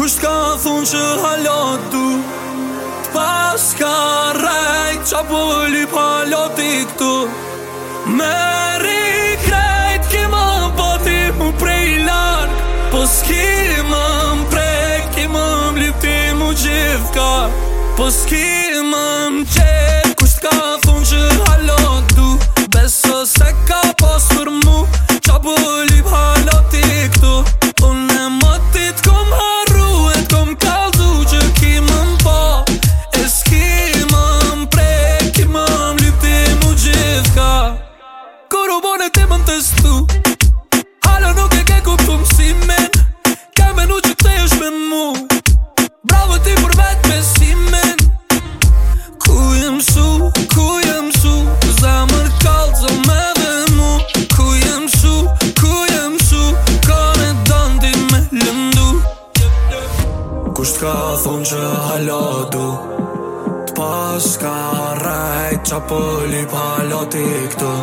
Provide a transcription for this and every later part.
Kusht ka thun që hala du T'pas ka rejt qa po lip halati këtu Meri krejt ki më pati mu prej larg Po s'ki më mprek ki më mlipti mu gjithka Po s'ki më mqet Kusht ka thun që hala du Beso se ka pas për mu qa po lip halati këtu Unë e matit kom harru e t'kom kaldu që ki më mpa E s'ki më mprek ki më mlipti mu gjithka Kur u bone ti më testu Hala nuk e ke kuptu mësimin Ke menu që kthehesh me mu Bravo ti për vet besimin Ku jem su Zamër kalzo me dhe mu Ku jem su Kone dan ti me lëndu Kusht ka thun që hala du T'pas ka rejt qa po lip halati këtu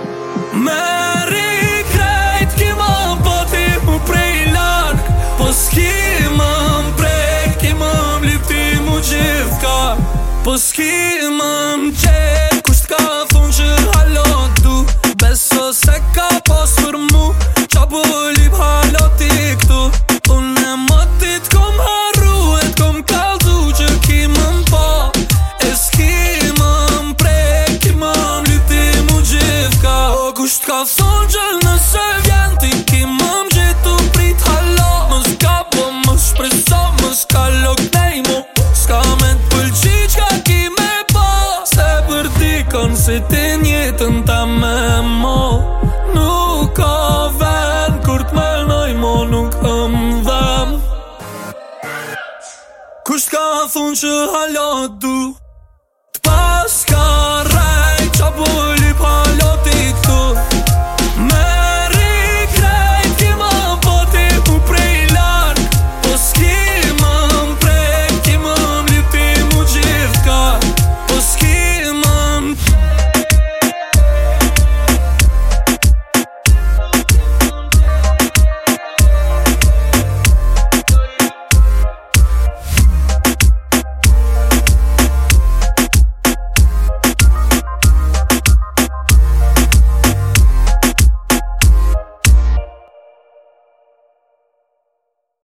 Meri krejt ki më pati mu prej larg Po s'ki më mprek ki më mlipti mu gjithka Po s'ki më mqet Kusht ka thun që hala du Beso se ka pas për mu qa po lip halati këtu Unë e matit kom harru e t'kom kaldu që ki më mpa E s'ki më mprek ki më mlipti mu gjithka O kusht ka thun që nëse vjen ti ki më mgjitu prit hala Mës ka po më shpreso mës ka loknej mu Ska me t'pëlqi qka ki me pa Se për dikon se ti njetën ta me mo Nuk ka ven kur t'menoj mo nuk dhem Kusht ka thun që hala du